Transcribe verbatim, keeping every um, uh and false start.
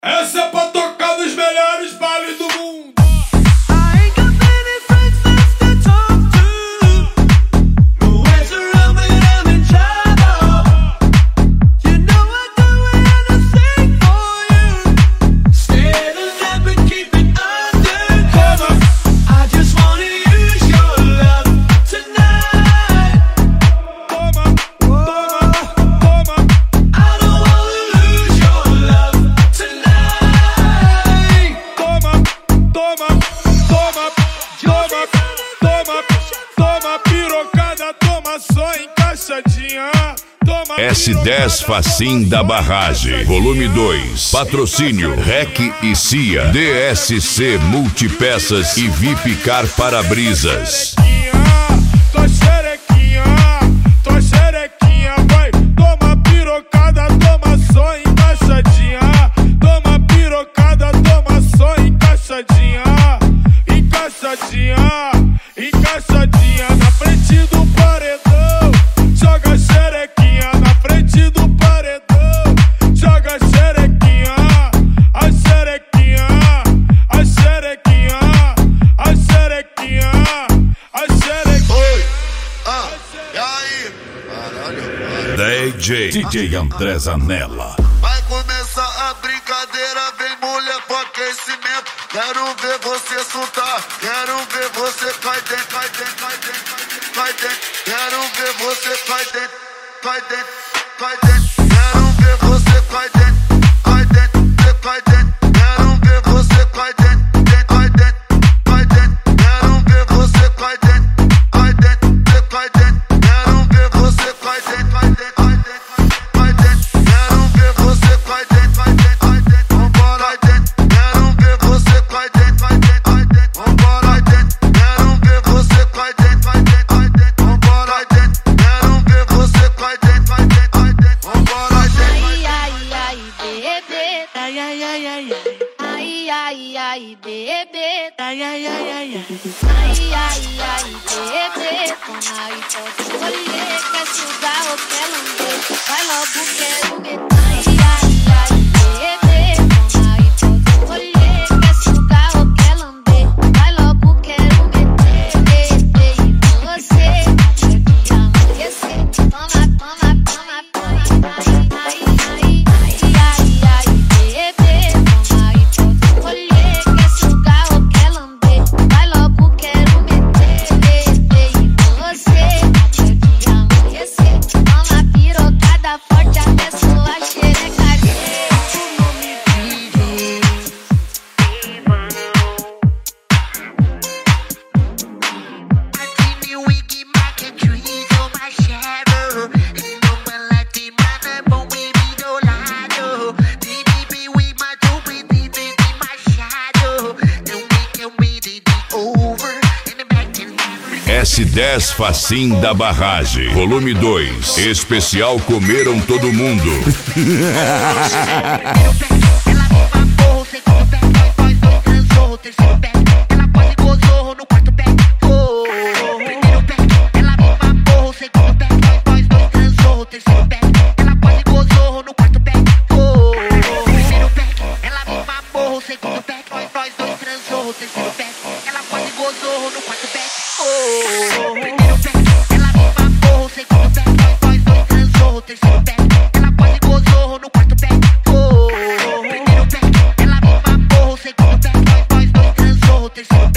Essa é pra tocar nos melhores bailes do mundo. S dez Facim da Barragem, volume dois. Patrocínio Rec e Cia, D S C Multipeças e V I P Car Para-Brisas. Tua xerequinha, tua xerequinha, vai. Toma pirocada, toma só encaixadinha. Toma pirocada, toma só encaixadinha. Encaixadinha, encaixadinha na frente do paredão. Joga xerequinha na frente do paredão. Joga xerequinha, a xerequinha, a xerequinha, a xerequinha, a xerequinha. Oi, ah, e aí? Caralho, D J D J André Zanella. vai começar a brincadeira, vem mulher pro aquecimento. Quero ver você soltar, quero ver você cai dentro, cai dentro, cai dentro, cai dentro. Quero ver você cai dentro, cai dentro, cai dentro. Quero ver você cai dentro, cai dentro, cai dentro. Quero ver você cai dentro, cai dentro, cai dentro. Quero ver você cai dentro, cai dentro, cai dentro. Quero ver você cai dentro, cai dentro, cai dentro, cai dentro. Quero ver você cai dentro, cai dentro, cai dentro. Vambora, cai dentro. Quero ver você cai dentro, cai dentro, cai dentro. Vambora, cai dentro. Quero ver você cai dentro, cai dentro, cai dentro. Vambora, cai dentro. Quero ver você cai dentro, cai dentro, cai dentro. Vambora, cai dentro. Ai, ai, ai, bebê. Ai, ai, ai, ai, ai. Ai, ai, ai, bebê. Ai, ai, ai, ai, ai. Ai, ai, ai, bebê. Toma aí, pode escolher. Quer sugar ou quer lamber? Vai logo, quero meter. Ai, ai, ai, bebê. Toma aí, pode escolher. Quer sugar ou quer lamber? Vai logo, quero meter. Bebê, e você quer me amanhecer? Toma, toma, toma, toma. Ai, ai, ai, ai, ai, bebê. Toma aí, pode escolher. Quer sugar ou quer lamber? Vai logo, quero meter. Bebê, e você quer me amanhecer? Toma pirocada forte até sua xereca arder. Tu não me vive. S dez Facim da Barragem, volume dois. Especial Comeram Todo Mundo. Terceiro